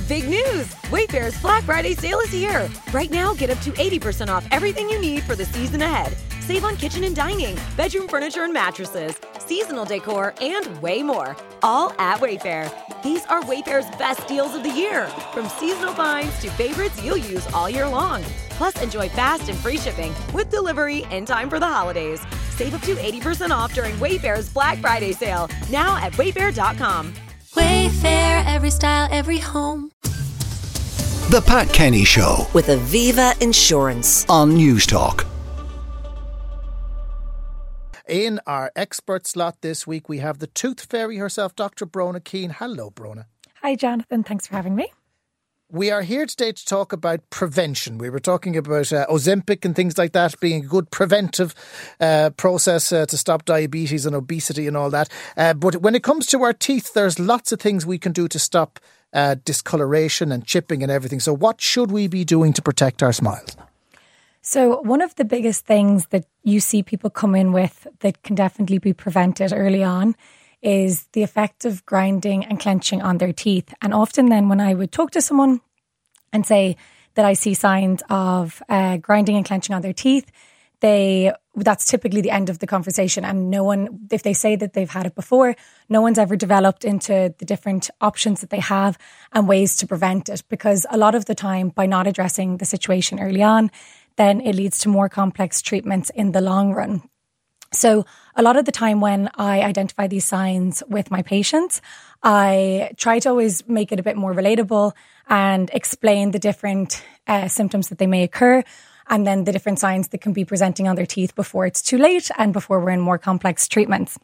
Big news! Wayfair's Black Friday sale is here. Right now, get up to 80% off everything you need for the season ahead. Save on kitchen and dining, bedroom furniture and mattresses, seasonal decor, and way more. All at Wayfair. These are Wayfair's best deals of the year. From seasonal finds to favorites you'll use all year long. Plus, enjoy fast and free shipping with delivery in time for the holidays. Save up to 80% off during Wayfair's Black Friday sale. Now at wayfair.com. Wayfair, every style, every home. The Pat Kenny Show with Aviva Insurance on News Talk. In our expert slot this week, we have the tooth fairy herself, Dr. Brona Keane. Hello, Brona. Hi, Jonathan. Thanks for having me. We are here today to talk about prevention. We were talking about Ozempic and things like that being a good preventive process to stop diabetes and obesity and all that. But when it comes to our teeth, there's lots of things we can do to stop discoloration and chipping and everything. So what should we be doing to protect our smiles? So one of the biggest things that you see people come in with that can definitely be prevented early on is the effect of grinding and clenching on their teeth. And often then when I would talk to someone and say that I see signs of grinding and clenching on their teeth, that's typically the end of the conversation. And no one, if they say that they've had it before, no one's ever developed into the different options that they have and ways to prevent it. Because a lot of the time, by not addressing the situation early on, then it leads to more complex treatments in the long run. So a lot of the time when I identify these signs with my patients, I try to always make it a bit more relatable and explain the different symptoms that they may occur and then the different signs that can be presenting on their teeth before it's too late and before we're in more complex treatments.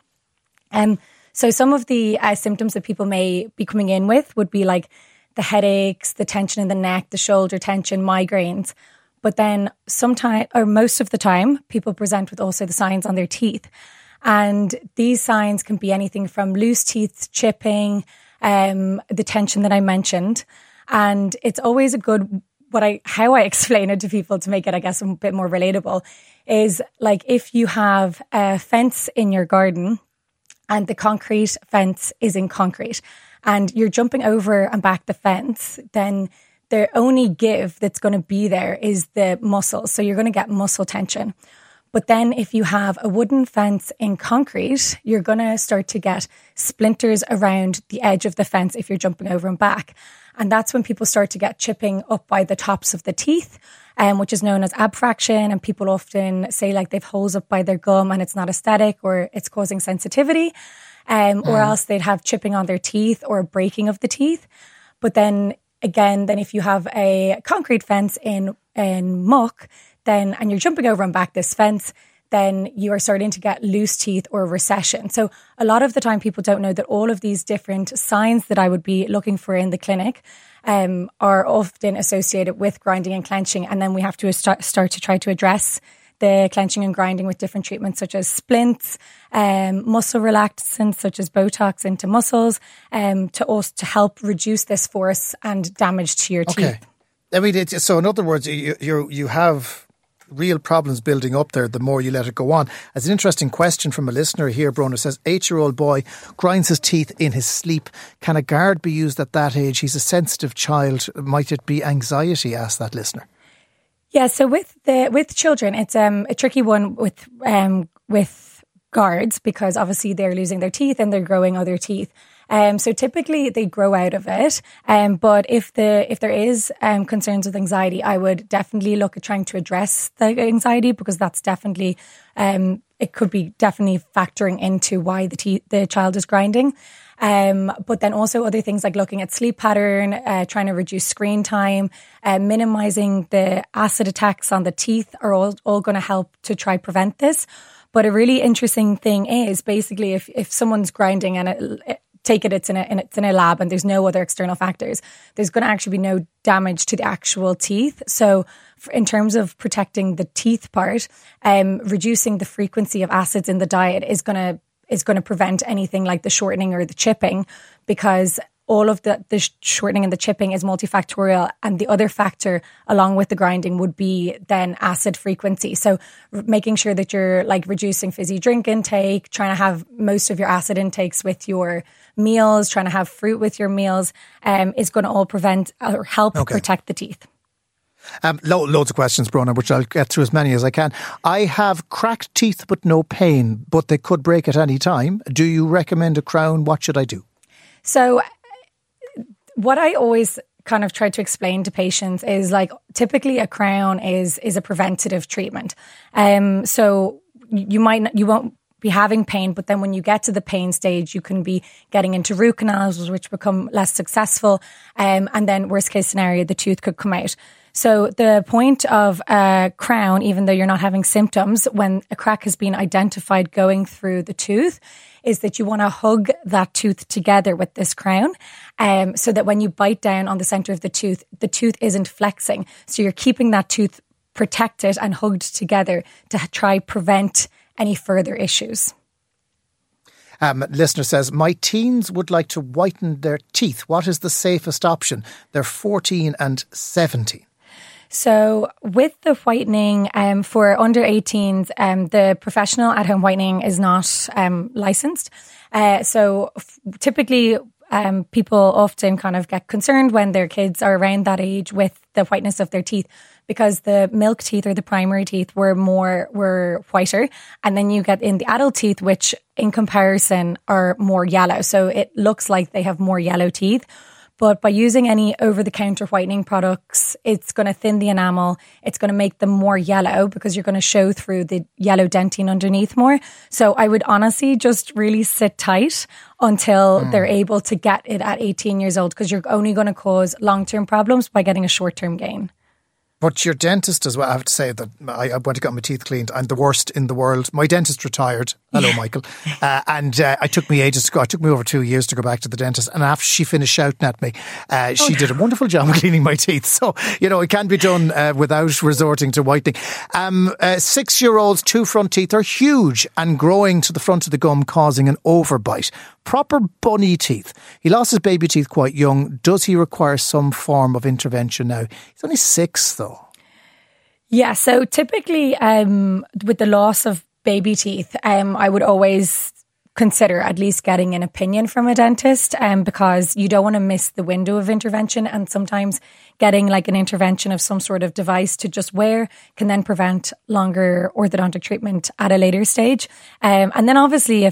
So some of the symptoms that people may be coming in with would be like the headaches, the tension in the neck, the shoulder tension, migraines. But then sometimes, or most of the time, people present with also the signs on their teeth. And these signs can be anything from loose teeth, chipping, the tension that I mentioned. And it's always a good, how I explain it to people to make it, I guess, a bit more relatable is like if you have a fence in your garden and the concrete fence is in concrete and you're jumping over and back the fence, then the only give that's going to be there is the muscles. So you're going to get muscle tension. But then if you have a wooden fence in concrete, you're going to start to get splinters around the edge of the fence if you're jumping over and back. And that's when people start to get chipping up by the tops of the teeth, which is known as abfraction. And people often say like they've holes up by their gum and it's not aesthetic or it's causing sensitivity. Or else they'd have chipping on their teeth or breaking of the teeth. But then again, then if you have a concrete fence in muck, then and you're jumping over and back this fence, then you are starting to get loose teeth or recession. So a lot of the time people don't know that all of these different signs that I would be looking for in the clinic are often associated with grinding and clenching. And then we have to start to try to address the clenching and grinding with different treatments such as splints, muscle relaxants such as Botox into muscles, to help reduce this force and damage to your teeth. I mean, so in other words, you have real problems building up there the more you let it go on. As an interesting question from a listener here, Brona says, 8-year-old boy grinds his teeth in his sleep. Can a guard be used at that age? He's a sensitive child. Might it be anxiety? Asked that listener. Yeah, so with children, it's a tricky one with guards because obviously they're losing their teeth and they're growing other teeth. So typically they grow out of it. But if there is concerns with anxiety, I would definitely look at trying to address the anxiety because that's definitely it could be definitely factoring into why the child is grinding. But then also other things like looking at sleep pattern, trying to reduce screen time, minimizing the acid attacks on the teeth are all going to help to try prevent this. But a really interesting thing is basically if someone's grinding and it's in a lab and there's no other external factors, there's going to actually be no damage to the actual teeth. So in terms of protecting the teeth part, reducing the frequency of acids in the diet is going to prevent anything like the shortening or the chipping, because all of the shortening and the chipping is multifactorial. And the other factor along with the grinding would be then acid frequency. So making sure that you're like reducing fizzy drink intake, trying to have most of your acid intakes with your meals, trying to have fruit with your meals, is going to all prevent or help protect the teeth. Loads of questions, Bronagh, which I'll get through as many as I can. I have cracked teeth but no pain, but they could break at any time. Do you recommend a crown? What should I do? So what I always kind of try to explain to patients is like typically a crown is a preventative treatment. So you won't be having pain, but then when you get to the pain stage, you can be getting into root canals, which become less successful. And then worst case scenario, the tooth could come out. So the point of a crown, even though you're not having symptoms, when a crack has been identified going through the tooth, is that you want to hug that tooth together with this crown, so that when you bite down on the center of the tooth isn't flexing. So you're keeping that tooth protected and hugged together to try prevent any further issues. Listener says, my teens would like to whiten their teeth. What is the safest option? They're 14 and 17. So with the whitening, for under 18s, the professional at-home whitening is not licensed. So typically, people often kind of get concerned when their kids are around that age with the whiteness of their teeth, because the milk teeth or the primary teeth were whiter. And then you get in the adult teeth, which in comparison are more yellow. So it looks like they have more yellow teeth. But by using any over-the-counter whitening products, it's going to thin the enamel. It's going to make them more yellow because you're going to show through the yellow dentine underneath more. So I would honestly just really sit tight until they're able to get it at 18 years old, because you're only going to cause long-term problems by getting a short-term gain. But your dentist as well, I have to say that I went to get my teeth cleaned. I'm the worst in the world. My dentist retired. Hello, Michael. And it took me ages to go. It took me over 2 years to go back to the dentist. And after she finished shouting at me, she did a wonderful job of cleaning my teeth. So, it can be done without resorting to whitening. 6-year-olds' 2 front teeth are huge and growing to the front of the gum, causing an overbite. Proper bunny teeth. He lost his baby teeth quite young. Does he require some form of intervention now? He's only 6 though. Yeah, so typically with the loss of baby teeth, I would always consider at least getting an opinion from a dentist, because you don't want to miss the window of intervention, and sometimes getting like an intervention of some sort of device to just wear can then prevent longer orthodontic treatment at a later stage. And then obviously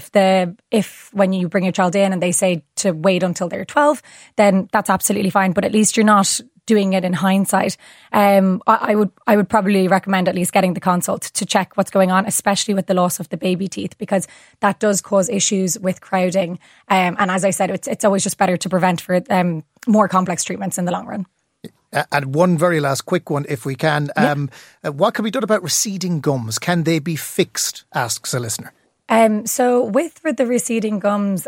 if when you bring your child in and they say to wait until they're 12, then that's absolutely fine, but at least you're not doing it in hindsight. I would probably recommend at least getting the consult to check what's going on, especially with the loss of the baby teeth, because that does cause issues with crowding. And as I said, it's always just better to prevent for more complex treatments in the long run. And one very last quick one, if we can. What can be done about receding gums? Can they be fixed? Asks a listener. So with the receding gums,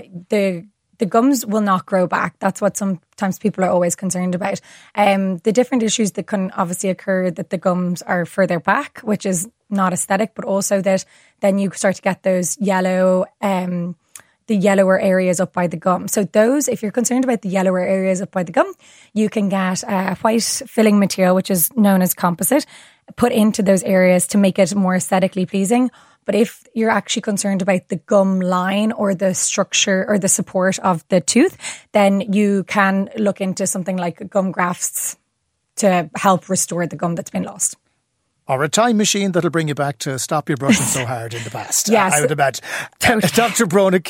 the gums will not grow back. That's what sometimes people are always concerned about. The different issues that can obviously occur, that the gums are further back, which is not aesthetic, but also that then you start to get those yellow, the yellower areas up by the gum. So those, if you're concerned about the yellower areas up by the gum, you can get a white filling material, which is known as composite, put into those areas to make it more aesthetically pleasing. But if you're actually concerned about the gum line or the structure or the support of the tooth, then you can look into something like gum grafts to help restore the gum that's been lost. Or a time machine that'll bring you back to stop your brushing so hard in the past. Yes. I would imagine. Dr.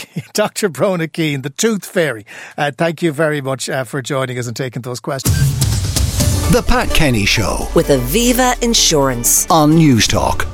Bronagh Keane, the Tooth Fairy. Thank you very much for joining us and taking those questions. The Pat Kenny Show with Aviva Insurance on News Talk.